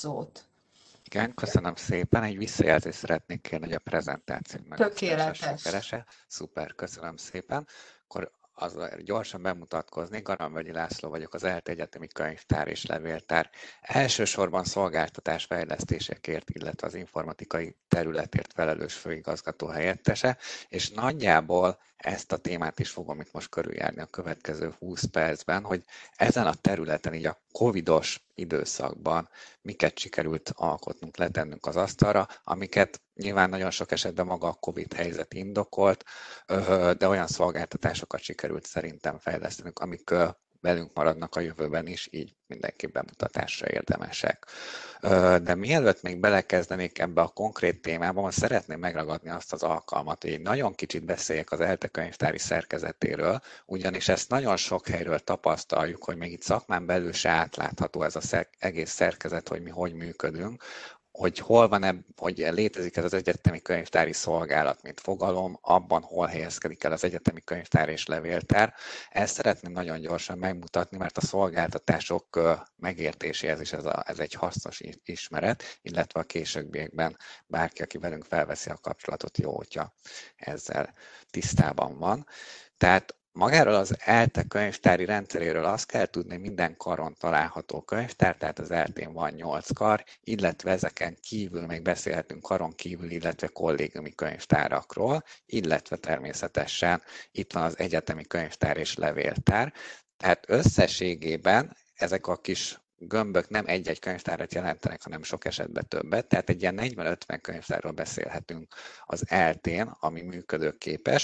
szót. Igen, köszönöm szépen. Egy visszajelzést szeretnék kérni, hogy a prezentáció megosztása Tökéletes. sikerese. Szuper, köszönöm szépen. Akkor gyorsan bemutatkoznék. Garamvölgyi László vagyok, az ELTE Egyetemi Könyvtár és Levéltár elsősorban szolgáltatás fejlesztésekért, illetve az informatikai területért felelős főigazgató helyettese, és nagyjából ezt a témát is fogom itt most körüljárni a következő 20 percben, hogy ezen a területen, így a covidos időszakban miket sikerült alkotnunk, letennünk az asztalra, amiket nyilván nagyon sok esetben maga a Covid helyzet indokolt, de olyan szolgáltatásokat sikerült szerintem fejlesztenünk, amik velünk maradnak a jövőben is, így mindenki bemutatásra érdemesek. De mielőtt még belekezdenék ebbe a konkrét témában, szeretném megragadni azt az alkalmat, hogy egy nagyon kicsit beszéljek az ELTE könyvtári szerkezetéről, ugyanis ezt nagyon sok helyről tapasztaljuk, hogy még itt szakmán belül se átlátható ez az egész szerkezet, hogy mi hogy működünk, hogy hol van, hogy létezik ez az egyetemi könyvtári szolgálat, mint fogalom, abban hol helyezkedik el az egyetemi könyvtár és levéltár. Ezt szeretném nagyon gyorsan megmutatni, mert a szolgáltatások megértéséhez is ez egy hasznos ismeret, illetve a későbbiekben bárki, aki velünk felveszi a kapcsolatot, jó, hogyha ezzel tisztában van. Tehát magáról az ELTE könyvtári rendszeréről azt kell tudni, hogy minden karon található könyvtár, tehát az ELTE-n van 8 kar, illetve ezeken kívül még beszélhetünk karon kívül, illetve kollégiumi könyvtárakról, illetve természetesen itt van az egyetemi könyvtár és levéltár. Tehát összességében ezek a kis gömbök nem egy-egy könyvtárat jelentenek, hanem sok esetben többet, tehát egy ilyen 40-50 könyvtárról beszélhetünk az ELTE-n, ami működőképes,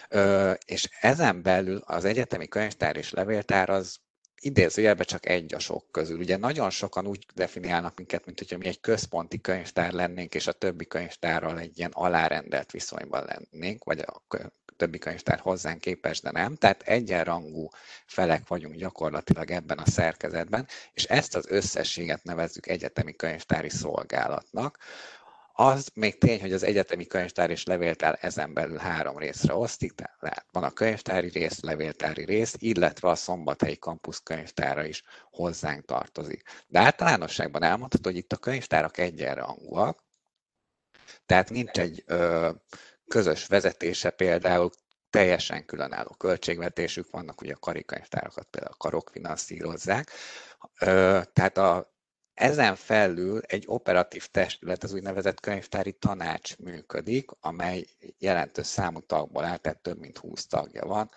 és ezen belül az egyetemi könyvtár és levéltár az idézőjelben csak egy a sok közül. Ugye nagyon sokan úgy definiálnak minket, mint hogyha mi egy központi könyvtár lennénk, és a többi könyvtárral egy ilyen alárendelt viszonyban lennénk, vagy a többi könyvtár hozzánk képes, de nem. Tehát egyenrangú felek vagyunk gyakorlatilag ebben a szerkezetben, és ezt az összességet nevezzük egyetemi könyvtári szolgálatnak. Az még tény, hogy az egyetemi könyvtár és levéltár ezen belül 3 részre osztik, tehát van a könyvtári rész, levéltári rész, illetve a Szombathelyi Kampusz könyvtára is hozzánk tartozik. De általánosságban elmondható, hogy itt a könyvtárak egyenrangúak, tehát nincs egy közös vezetése, például teljesen különálló költségvetésük vannak, ugye a karikönyvtárakat például a karok finanszírozzák, tehát ezen felül egy operatív testület, az úgynevezett könyvtári tanács működik, amely jelentős számú tagból áll, tehát több mint 20 tagja van.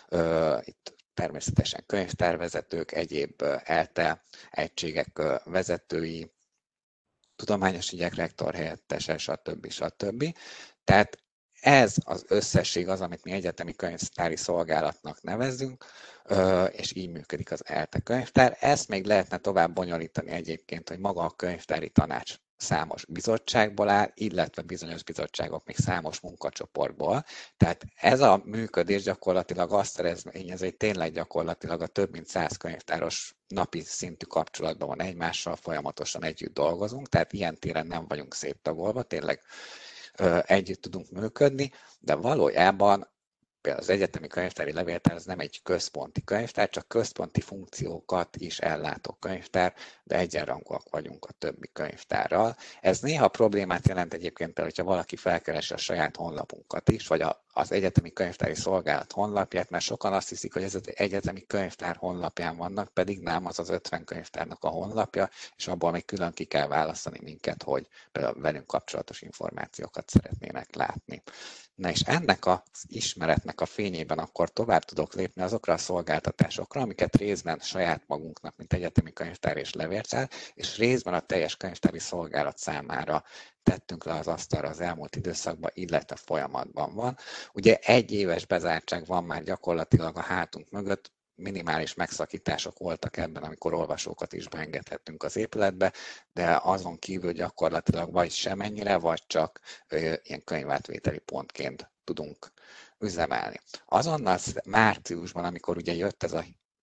Itt természetesen könyvtárvezetők, egyéb ELTE egységek vezetői, tudományos ügyek rektor helyettese, stb. Tehát ez az összesség az, amit mi egyetemi könyvtári szolgálatnak nevezünk, és így működik az ELTE könyvtár. Ezt még lehetne tovább bonyolítani egyébként, hogy maga a könyvtári tanács számos bizottságból áll, illetve bizonyos bizottságok még számos munkacsoportból. Tehát ez a működés gyakorlatilag azt eredményezi, hogy tényleg gyakorlatilag a több mint 100 könyvtáros napi szintű kapcsolatban van egymással, folyamatosan együtt dolgozunk, tehát ilyen téren nem vagyunk széttagolva, tényleg együtt tudunk működni, de valójában például az egyetemi könyvtári levéltár az nem egy központi könyvtár, csak központi funkciókat is ellátó könyvtár, de egyenrangúak vagyunk a többi könyvtárral. Ez néha problémát jelent egyébként például, hogyha valaki felkeresi a saját honlapunkat is, vagy az egyetemi könyvtári szolgálat honlapját, mert sokan azt hiszik, hogy ez az egyetemi könyvtár honlapján vannak, pedig nem, az az 50 könyvtárnak a honlapja, és abból még külön ki kell választani minket, hogy például velünk kapcsolatos információkat szeretnének látni. Na és ennek az ismeretnek a fényében akkor tovább tudok lépni azokra a szolgáltatásokra, amiket részben saját magunknak, mint egyetemi könyvtár és levéltár, és részben a teljes könyvtári szolgálat számára tettünk le az asztalra az elmúlt időszakban, illetve folyamatban van. Ugye 1 éves bezártság van már gyakorlatilag a hátunk mögött, minimális megszakítások voltak ebben, amikor olvasókat is beengedhettünk az épületbe, de azon kívül gyakorlatilag vagy semennyire, vagy csak ilyen könyvátvételi pontként tudunk üzemelni. Azonnal márciusban, amikor ugye jött ez a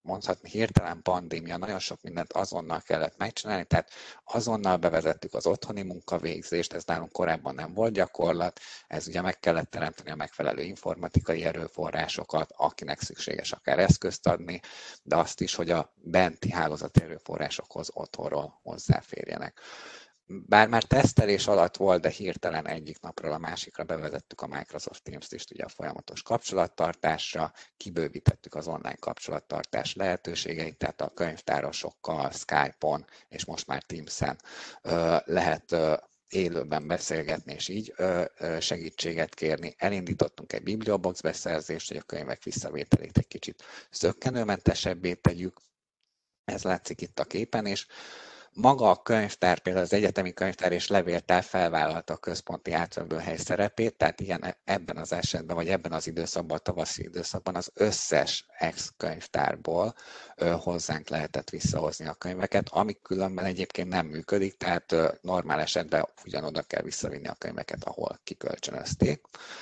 mondhatni hirtelen pandémia, nagyon sok mindent azonnal kellett megcsinálni, tehát azonnal bevezettük az otthoni munkavégzést, ez nálunk korábban nem volt gyakorlat, ez ugye meg kellett teremteni a megfelelő informatikai erőforrásokat, akinek szükséges akár eszközt adni, de azt is, hogy a benti hálózati erőforrásokhoz otthonról hozzáférjenek. Bár már tesztelés alatt volt, de hirtelen egyik napról a másikra bevezettük a Microsoft Teams-t is ugye a folyamatos kapcsolattartásra, kibővítettük az online kapcsolattartás lehetőségeit, tehát a könyvtárosokkal, Skype-on és most már Teams-en lehet élőben beszélgetni, és így segítséget kérni. Elindítottunk egy Bibliobox beszerzést, hogy a könyvek visszavételét egy kicsit zökkenőmentesebbé tegyük. Ez látszik itt a képen is. Maga a könyvtár, például az egyetemi könyvtár és levéltár felvállalta a központi átvevőhely szerepét, tehát ilyen ebben az esetben, vagy ebben az időszakban, a tavaszi időszakban az összes ex-könyvtárból hozzánk lehetett visszahozni a könyveket, ami különben egyébként nem működik, tehát normál esetben ugyanoda kell visszavinni a könyveket, ahol kikölcsönözték.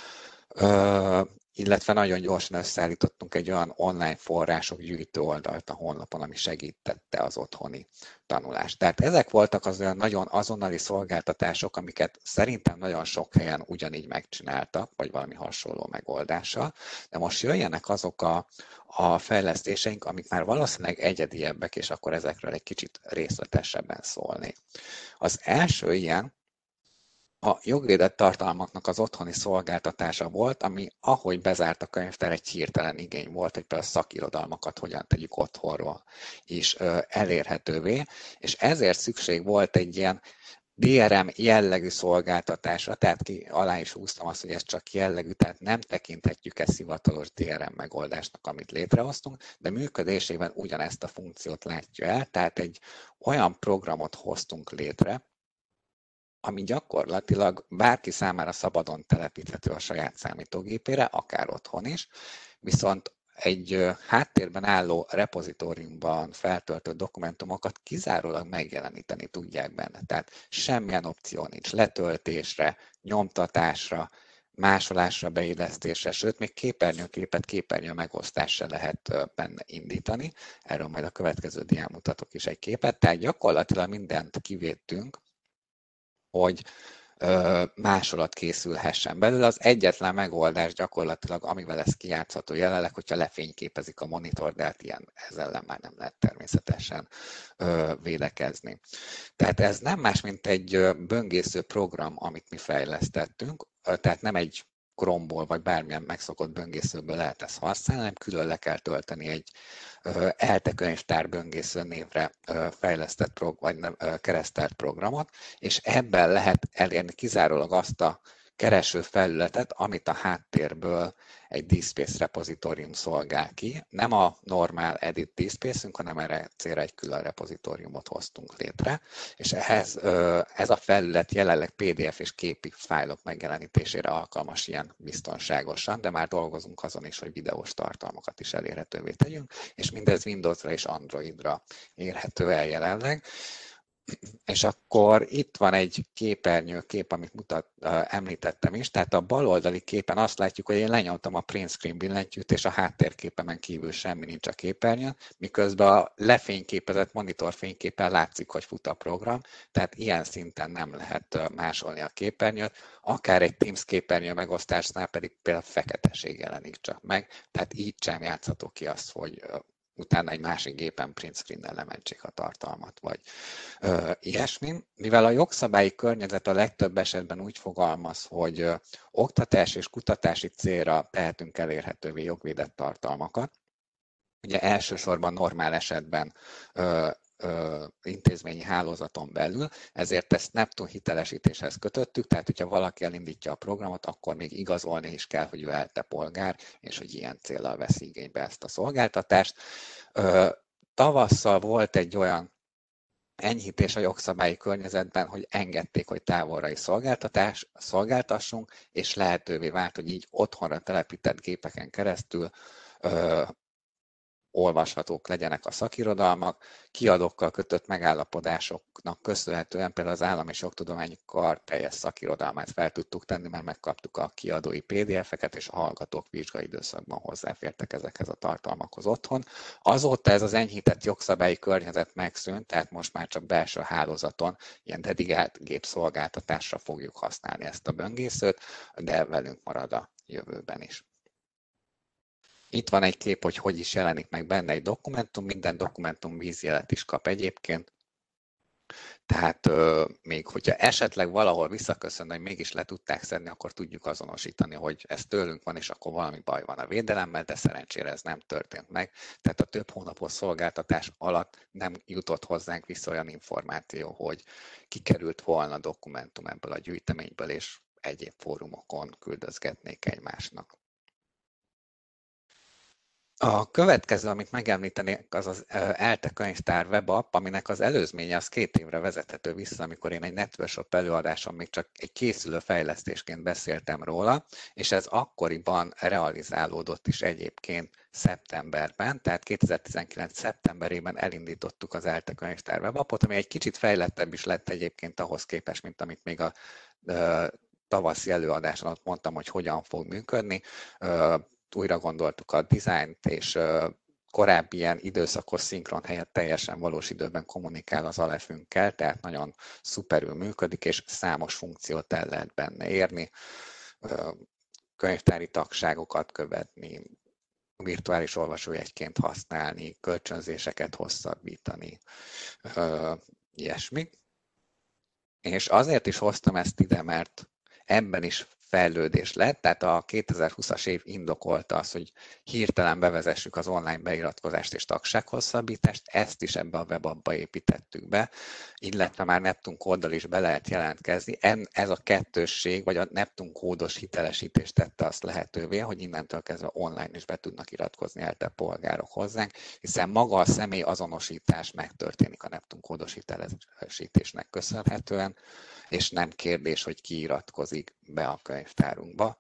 Illetve nagyon gyorsan összeállítottunk egy olyan online források gyűjtő oldalt a honlapon, ami segítette az otthoni tanulást. Tehát ezek voltak az olyan nagyon azonnali szolgáltatások, amiket szerintem nagyon sok helyen ugyanígy megcsináltak, vagy valami hasonló megoldással, de most jöjjenek azok a fejlesztéseink, amik már valószínűleg egyediebbek, és akkor ezekről egy kicsit részletesebben szólni. Az első ilyen a jogvédett tartalmaknak az otthoni szolgáltatása volt, ami ahogy bezárt a könyvtár, egy hirtelen igény volt, hogy például szakirodalmakat hogyan tegyük otthonról is elérhetővé, és ezért szükség volt egy ilyen DRM jellegű szolgáltatásra, tehát alá is húztam azt, hogy ez csak jellegű, tehát nem tekinthetjük ezt hivatalos DRM megoldásnak, amit létrehoztunk, de működésében ugyanezt a funkciót látja el, tehát egy olyan programot hoztunk létre, ami gyakorlatilag bárki számára szabadon telepíthető a saját számítógépére, akár otthon is, viszont egy háttérben álló repozitóriumban feltöltött dokumentumokat kizárólag megjeleníteni tudják benne. Tehát semmilyen opció nincs letöltésre, nyomtatásra, másolásra, beillesztésre, sőt, még képernyő megosztásra lehet benne indítani. Erről majd a következő dián mutatok is egy képet. Tehát gyakorlatilag mindent kivédtünk, hogy másolat készülhessen belőle. Az egyetlen megoldás gyakorlatilag, amivel ez kijátszható jelenleg, hogyha lefényképezik a monitor, de hát ilyen ezzel ellen már nem lehet természetesen védekezni. Tehát ez nem más, mint egy böngésző program, amit mi fejlesztettünk, tehát nem egy Chrome-ból vagy bármilyen megszokott böngészőből lehet ezt használni, hanem külön le kell tölteni egy ELTE könyvtár böngésző névre fejlesztett vagy keresztelt programot, és ebben lehet elérni kizárólag azt a kereső felületet, amit a háttérből egy DSpace repozitórium szolgál ki. Nem a normál edit DSpace-ünk, hanem erre célra egy külön repozitóriumot hoztunk létre, és ehhez ez a felület jelenleg PDF és képi fájlok megjelenítésére alkalmas ilyen biztonságosan, de már dolgozunk azon is, hogy videós tartalmakat is elérhetővé tegyünk, és mindez Windowsra és Androidra érhető el jelenleg. És akkor itt van egy képernyőkép, amit említettem is, tehát a baloldali képen azt látjuk, hogy én lenyomtam a print screen billentyűt, és a háttérképemen kívül semmi nincs a képernyőn, miközben a lefényképezett monitorfényképen látszik, hogy fut a program, tehát ilyen szinten nem lehet másolni a képernyőt, akár egy Teams képernyő megosztásnál pedig például feketeség jelenik csak meg, tehát így sem játszható ki azt, hogy utána egy másik gépen print screen-nel lementsék a tartalmat, vagy ilyesmi. Mivel a jogszabályi környezet a legtöbb esetben úgy fogalmaz, hogy oktatás és kutatási célra tehetünk elérhetővé jogvédett tartalmakat, ugye elsősorban normál esetben intézményi hálózaton belül, ezért ezt Neptun hitelesítéshez kötöttük, tehát hogyha valaki elindítja a programot, akkor még igazolni is kell, hogy ő ELTE polgár, és hogy ilyen céllal veszi igénybe ezt a szolgáltatást. Tavasszal volt egy olyan enyhítés a jogszabályi környezetben, hogy engedték, hogy távolra is szolgáltassunk, és lehetővé vált, hogy így otthonra telepített gépeken keresztül olvashatók legyenek a szakirodalmak, kiadókkal kötött megállapodásoknak köszönhetően például az Állam és Jogtudományi Kar teljes szakirodalmát fel tudtuk tenni, mert megkaptuk a kiadói PDF-eket, és a hallgatók vizsgai időszakban hozzáfértek ezekhez a tartalmakhoz otthon. Azóta ez az enyhített jogszabályi környezet megszűnt, tehát most már csak belső hálózaton, ilyen dedikált gépszolgáltatásra fogjuk használni ezt a böngészőt, de velünk marad a jövőben is. Itt van egy kép, hogy is jelenik meg benne egy dokumentum, minden dokumentum vízjelet is kap egyébként. Tehát még hogyha esetleg valahol visszaköszön, hogy mégis le tudták szedni, akkor tudjuk azonosítani, hogy ez tőlünk van, és akkor valami baj van a védelemmel, de szerencsére ez nem történt meg. Tehát a több hónapos szolgáltatás alatt nem jutott hozzánk vissza olyan információ, hogy kikerült volna dokumentum ebből a gyűjteményből, és egyéb fórumokon küldözgetnék egymásnak. A következő, amit megemlítenék, az az ELTE könyvtár webapp, aminek az előzménye az 2 évre vezethető vissza, amikor én egy NetWorkshop előadáson még csak egy készülő fejlesztésként beszéltem róla, és ez akkoriban realizálódott is egyébként szeptemberben, tehát 2019. szeptemberében elindítottuk az ELTE könyvtár webappot, ami egy kicsit fejlettebb is lett egyébként ahhoz képest, mint amit még a tavaszi előadáson ott mondtam, hogy hogyan fog működni. Újra gondoltuk a dizájnt, és korábbi ilyen időszakos szinkron helyett teljesen valós időben kommunikál az Aleph-ünkkel, tehát nagyon szuperül működik, és számos funkciót el lehet benne érni, könyvtári tagságokat követni, virtuális olvasójegyként használni, kölcsönzéseket hosszabbítani, ilyesmi. És azért is hoztam ezt ide, mert ebben is fejlődés lett, tehát a 2020-as év indokolta az, hogy hirtelen bevezessük az online beiratkozást és tagsághosszabbítást, ezt is ebbe a webappba építettük be, illetve már Neptun kóddal is be lehet jelentkezni. Ez a kettősség, vagy a Neptun kódos hitelesítés tette azt lehetővé, hogy innentől kezdve online is be tudnak iratkozni ELTE polgárok hozzánk, hiszen maga a személy azonosítás megtörténik a Neptun kódos hitelesítésnek köszönhetően, és nem kérdés, hogy ki iratkozik be a könyvtárunkba.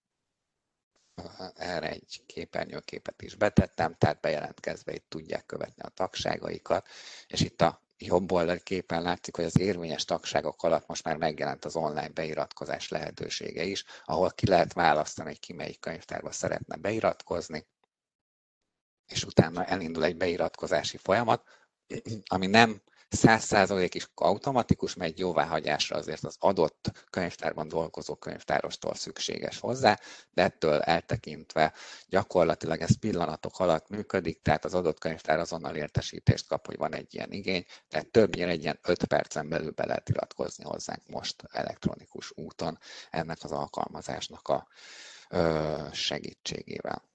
Erre egy képernyőképet is betettem, tehát bejelentkezve itt tudják követni a tagságaikat, és itt a jobb oldali képen látszik, hogy az érvényes tagságok alatt most már megjelent az online beiratkozás lehetősége is, ahol ki lehet választani, hogy ki melyik könyvtárba szeretne beiratkozni, és utána elindul egy beiratkozási folyamat, ami nem 100% is automatikus, mert egy jóváhagyásra azért az adott könyvtárban dolgozó könyvtárostól szükséges hozzá, de ettől eltekintve gyakorlatilag ez pillanatok alatt működik, tehát az adott könyvtár azonnal értesítést kap, hogy van egy ilyen igény, tehát többnyire egy ilyen 5 percen belül be lehet iratkozni hozzánk most elektronikus úton ennek az alkalmazásnak a segítségével.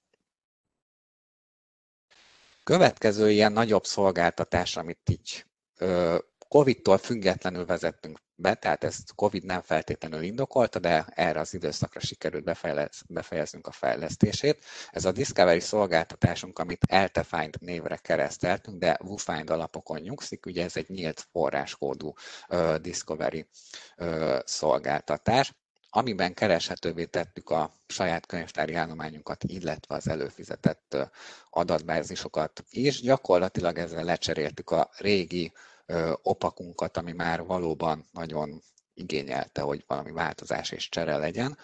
Következő ilyen nagyobb szolgáltatás, amit így Covid-tól függetlenül vezettünk be, tehát ezt Covid nem feltétlenül indokolta, de erre az időszakra sikerült befejeznünk a fejlesztését. Ez a Discovery szolgáltatásunk, amit ELTE-Find névre kereszteltünk, de WooFind alapokon nyugszik, ugye ez egy nyílt forráskódú Discovery szolgáltatás, amiben kereshetővé tettük a saját könyvtári állományunkat, illetve az előfizetett adatbázisokat, és gyakorlatilag ezzel lecseréltük a régi opakunkat, ami már valóban nagyon igényelte, hogy valami változás és csere legyen.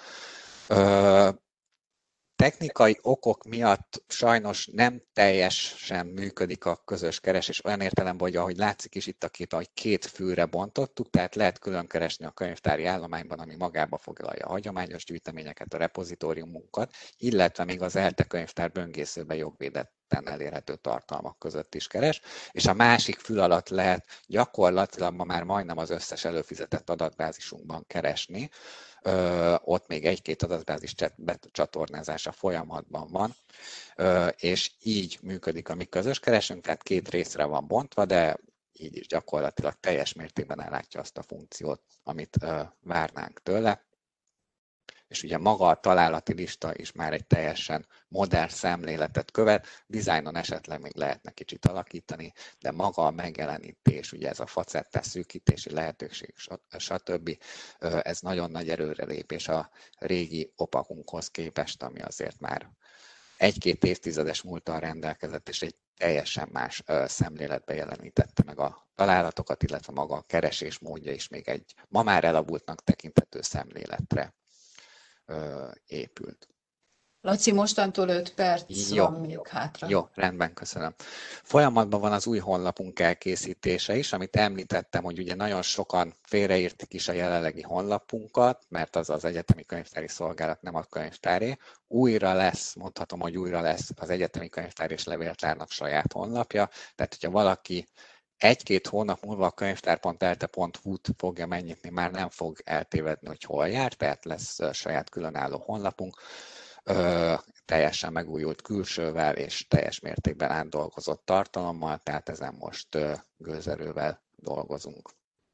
Technikai okok miatt sajnos nem teljesen működik a közös keresés, olyan értelemben, hogy ahogy látszik is itt a képen, hogy 2 fülre bontottuk, tehát lehet külön keresni a könyvtári állományban, ami magába foglalja a hagyományos gyűjteményeket, a repozitóriumunkat, illetve még az ELTE könyvtár böngészőben jogvédetten elérhető tartalmak között is keres, és a másik fül alatt lehet gyakorlatilag ma már majdnem az összes előfizetett adatbázisunkban keresni, ott még 1-2 adatbázis becsatornázása folyamatban van, és így működik a mi közös keresünk, tehát 2 részre van bontva, de így is gyakorlatilag teljes mértékben ellátja azt a funkciót, amit várnánk tőle. És ugye maga a találati lista is már egy teljesen modern szemléletet követ, dizájnon esetleg még lehetne kicsit alakítani, de maga a megjelenítés, ugye ez a facettás szűkítési lehetőség, stb. Ez nagyon nagy előrelépés a régi opakunkhoz képest, ami azért már 1-2 évtizedes múlttal rendelkezett, és egy teljesen más szemléletbe jelenítette meg a találatokat, illetve maga a keresés módja is még egy ma már elavultnak tekinthető szemléletre épült. Laci, mostantól 5 perc Jó, van még hátra. jó, rendben, köszönöm. Folyamatban van az új honlapunk elkészítése is, amit említettem, hogy ugye nagyon sokan félreírtik is a jelenlegi honlapunkat, mert az az Egyetemi Könyvtári Szolgálat, nem a könyvtáré. Újra lesz, mondhatom, hogy újra lesz az Egyetemi Könyvtár és Levéltárnak saját honlapja, tehát hogyha valaki egy-két hónap múlva a könyvtár.elte.hu-t fogja megnyitni, már nem fog eltévedni, hogy hol jár, tehát lesz saját különálló honlapunk, teljesen megújult külsővel és teljes mértékben átdolgozott tartalommal, tehát ezen most gőzerővel dolgozunk.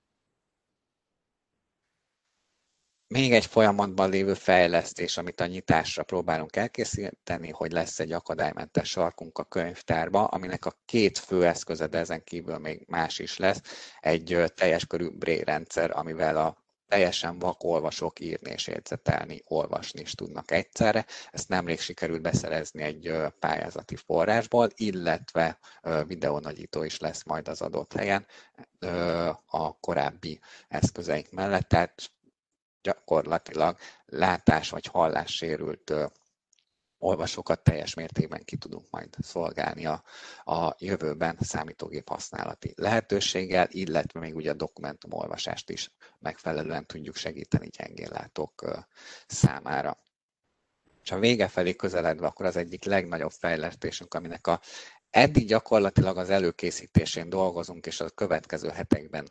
Még egy folyamatban lévő fejlesztés, amit a nyitásra próbálunk elkészíteni, hogy lesz egy akadálymentes sarkunk a könyvtárba, aminek a két fő eszköze, de ezen kívül még más is lesz, egy teljes körű braille rendszer, amivel a teljesen vak olvasók írni és jegyzetelni, olvasni is tudnak egyszerre. Ezt nemrég sikerült beszerezni egy pályázati forrásból, illetve videónagyító is lesz majd az adott helyen a korábbi eszközeink mellett, tehát gyakorlatilag látás vagy hallássérült olvasókat teljes mértékben ki tudunk majd szolgálni a jövőben számítógép használati lehetőséggel, illetve még ugye a dokumentumolvasást is megfelelően tudjuk segíteni gyengénlátók számára. És a vége felé közeledve akkor az egyik legnagyobb fejlesztésünk, aminek eddig gyakorlatilag az előkészítésén dolgozunk, és a következő hetekben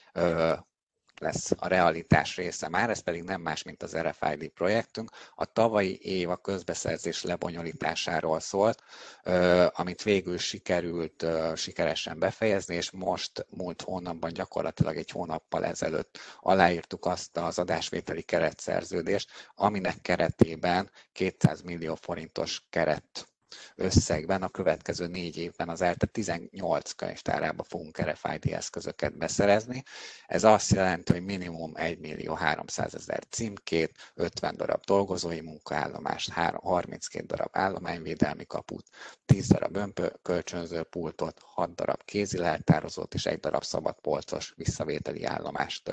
lesz a realitás része már, ez pedig nem más, mint az RFID projektünk. A tavalyi év a közbeszerzés lebonyolításáról szólt, amit végül sikerült sikeresen befejezni, és most múlt hónapban, gyakorlatilag egy hónappal ezelőtt aláírtuk azt az adásvételi keretszerződést, aminek keretében 200 millió forintos keret összegben a következő 4 évben az ELTE 18 könyvtárába fogunk RFID eszközöket beszerezni. Ez azt jelenti, hogy minimum 1.300.000 címkét, 50 darab dolgozói munkaállomást, 32 darab állományvédelmi kaput, 10 darab önkölcsönző pultot, 6 darab kézileltározót és 1 darab szabadpolcos visszavételi állomást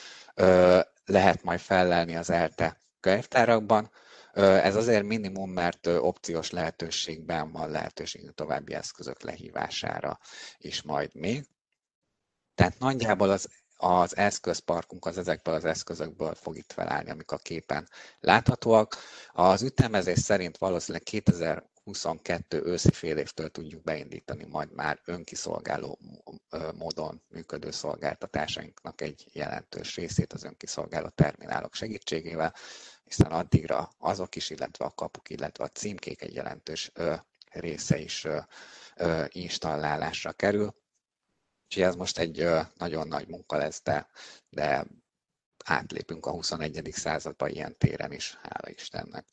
lehet majd fellelni az ELTE könyvtárakban. Ez azért minimum, mert opciós lehetőségben van lehetőség további eszközök lehívására is majd még. Tehát nagyjából az eszközparkunk az ezekből az eszközökből fog itt felállni, amik a képen láthatóak. Az ütemezés szerint valószínűleg 2022 őszi fél évtől tudjuk beindítani majd már önkiszolgáló módon működő szolgáltatásainknak egy jelentős részét az önkiszolgáló terminálok segítségével, hiszen addigra azok is, illetve a kapuk, illetve a címkék egy jelentős része is installálásra kerül. Úgyhogy ez most egy nagyon nagy munka lesz, de átlépünk a 21. századba ilyen téren is, hála Istennek.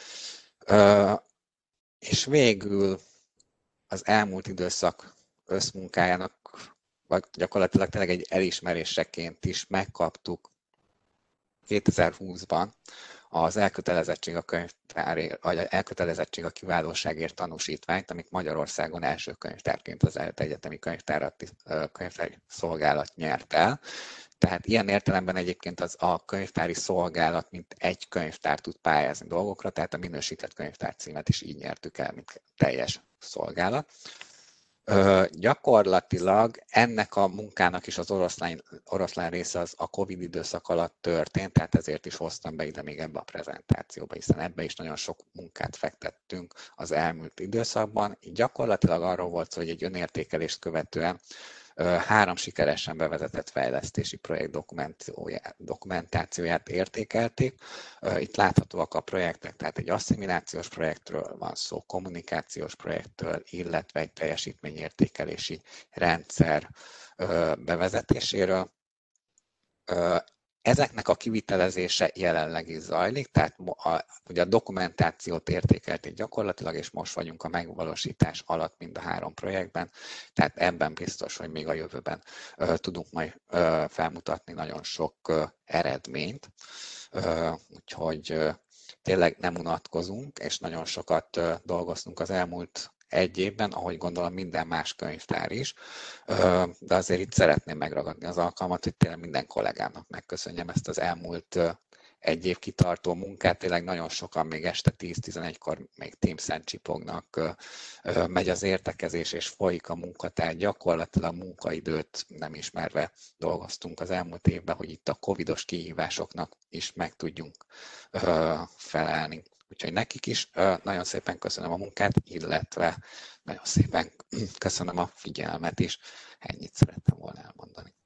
És végül az elmúlt időszak összmunkájának, vagy gyakorlatilag tényleg egy elismeréseként is megkaptuk 2020-ban az elkötelezettség a könyvtárért, vagy elkötelezettség a kiválóságért tanúsítványt, amit Magyarországon első könyvtárként az Egyetemi Könyvtári Szolgálat nyert el. Tehát ilyen értelemben egyébként a könyvtári szolgálat, mint egy könyvtár tud pályázni dolgokra, tehát a minősített könyvtár címet is így nyertük el, mint teljes szolgálat. Gyakorlatilag ennek a munkának is az oroszlán része az a Covid időszak alatt történt, tehát ezért is hoztam be ide még ebbe a prezentációba, hiszen ebbe is nagyon sok munkát fektettünk az elmúlt időszakban. Így gyakorlatilag arról volt szó, hogy egy önértékelést követően 3 sikeresen bevezetett fejlesztési projekt dokumentációját értékelték. Itt láthatóak a projektek, tehát egy asszimilációs projektről van szó, kommunikációs projektről, illetve egy teljesítményértékelési rendszer bevezetéséről. Ezeknek a kivitelezése jelenleg is zajlik, tehát ugye a dokumentációt értékelték gyakorlatilag, és most vagyunk a megvalósítás alatt mind a 3 projektben, tehát ebben biztos, hogy még a jövőben tudunk majd felmutatni nagyon sok eredményt, úgyhogy tényleg nem unatkozunk, és nagyon sokat dolgoztunk az elmúlt egy évben, ahogy gondolom minden más könyvtár is, de azért itt szeretném megragadni az alkalmat, hogy tényleg minden kollégámnak megköszönjem ezt az elmúlt egy év kitartó munkát, tényleg nagyon sokan még este 10-11-kor még Teams-en csipognak, megy az értekezés és folyik a munka, tehát gyakorlatilag munkaidőt nem ismerve dolgoztunk az elmúlt évben, hogy itt a covidos kihívásoknak is meg tudjunk felelni. Úgyhogy nekik is nagyon szépen köszönöm a munkát, illetve nagyon szépen köszönöm a figyelmet is. Ennyit szerettem volna elmondani.